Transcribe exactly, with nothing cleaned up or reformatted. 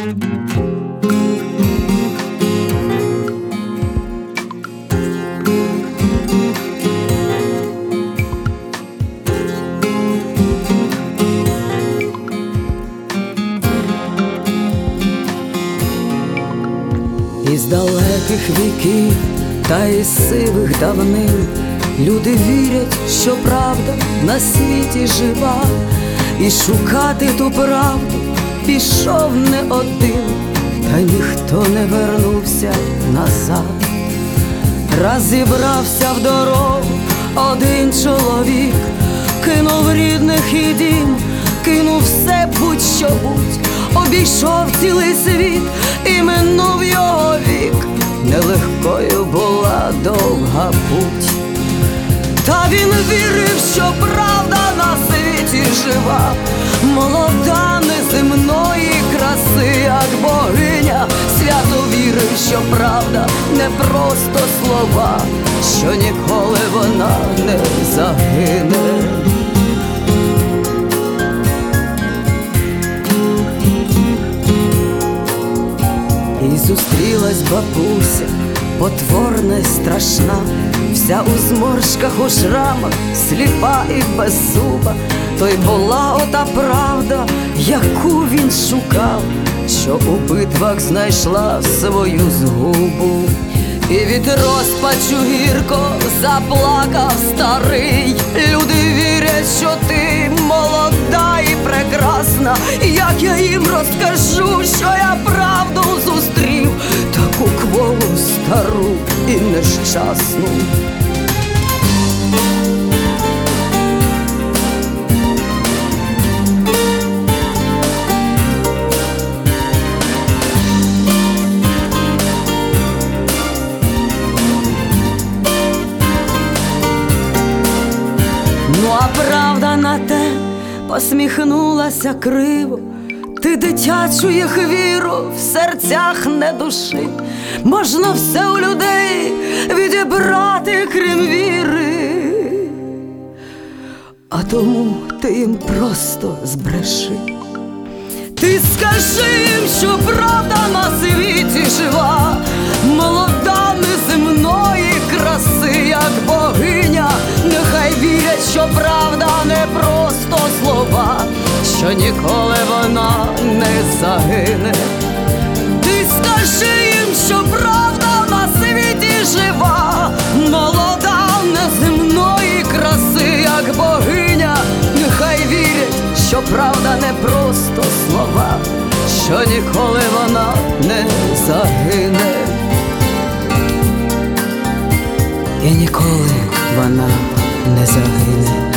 Із далеких віків та із сивих давнин люди вірять, що правда на світі жива, і шукати ту правду пішов не один, та ніхто не вернувся назад. Раз зібрався в дорогу один чоловік, кинув рідних і дім, кинув все будь-що будь, обійшов цілий світ і минув його вік. Нелегкою була довга путь, та він вірив, що правда на світі жива, молода неземної краси, як богиня. Свято вірив, що правда не просто слова, що ніколи вона не загине. І зустрілась бабуся, потворна й страшна, вся у зморшках, у шрамах, сліпа і беззуба. То й була ота правда, яку він шукав, що у битвах знайшла свою згубу. І від розпачу гірко заплакав старий. Люди вірять, що ти молода і прекрасна. Як я їм розкажу, що я правду зустрів, таку кволу, стару і нещасну. Ну а правда на те посміхнулася криво. Ти дитячу їх віру в серцях не души. Можна все у людей відібрати, крім віри, а тому ти їм просто збреши. Ти скажи їм, що правда на світі жива, молода неземної краси, як богиня. Нехай вірять, що правда не просто слова, що ніколи вона не загине. Ти скажи їм, що правда на світі жива, молода неземної краси, як богиня. Нехай вірять, що правда не просто слова, що ніколи вона не загине. І ніколи вона не загине.